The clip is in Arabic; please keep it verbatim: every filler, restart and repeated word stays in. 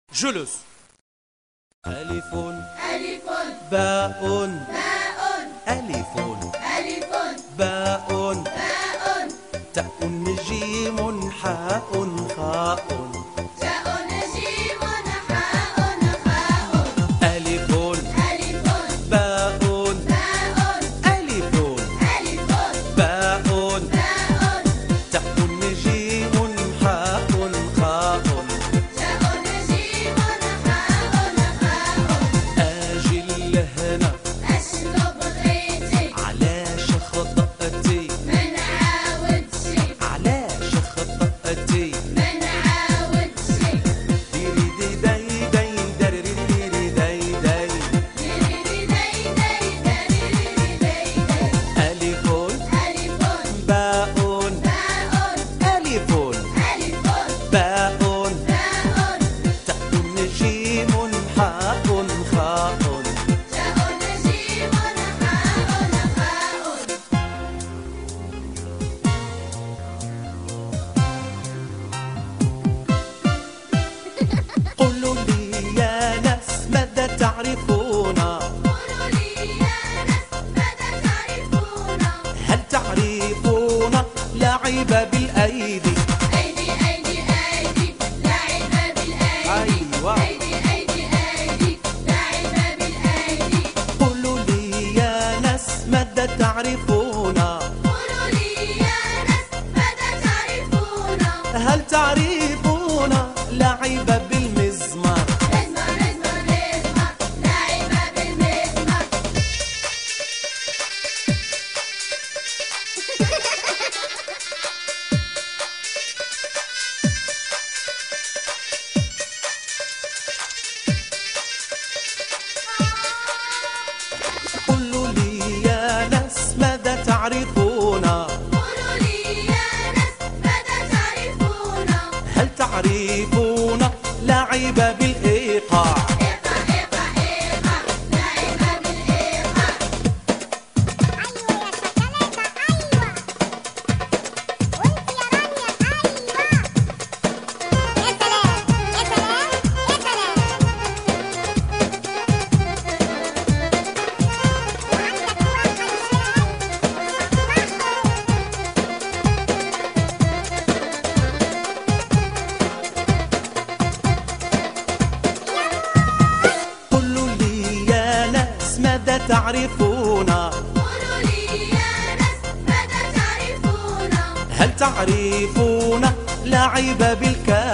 جلوس. ألف ألف باء باء ألف ألف باء باء تاء جيم حاء خاء تاء جيم حاء خاء ألف ألف باء باء ألف ألف باء باء تاء جيم حاء خاء تاء جيم حاء خاء أجل هنا أشرب غيتي علاش خطأتي ما نعاودش علاش خطأتي ما نعاودش ديري دي داي داي داري ديري داي داي ديري داي داي ديري داي داي ألف ألف باء باء ألف ألف باء باء تاء جيم حاء خاء تاء جيم حاء خاء قولوا لي يا ناس ماذا تعرفون قولوا لي يا ناس ماذا تعرفون هل تعرفون لعب بالأيدي أيدي أيدي أيدي لعب بالأيدي أيوة. أيدي أيدي أيدي لعب بالأيدي قولوا لي يا ناس ماذا تعرفون قولوا لي يا ناس ماذا تعرفون هل تعرفون لعب بالمزمار مزمر مزمر مزمر لعب بالمزمر قولوا لي يا ناس ماذا تعرفون قولوا لي يا ناس ماذا تعرفون هل تعرفون لعب بالإيقاع إيقاع إيقاع إيقاع لعب بالإيقاع ايوه يا شوكولاته ايوه وانت يا رانيا ايوه يا سلام يا سلام يا سلام وعندك واحد قولوا لي يا ناس ماذا تعرفون قولوا لي يا ناس ماذا تعرفون هل تعرفون لعب بالكاف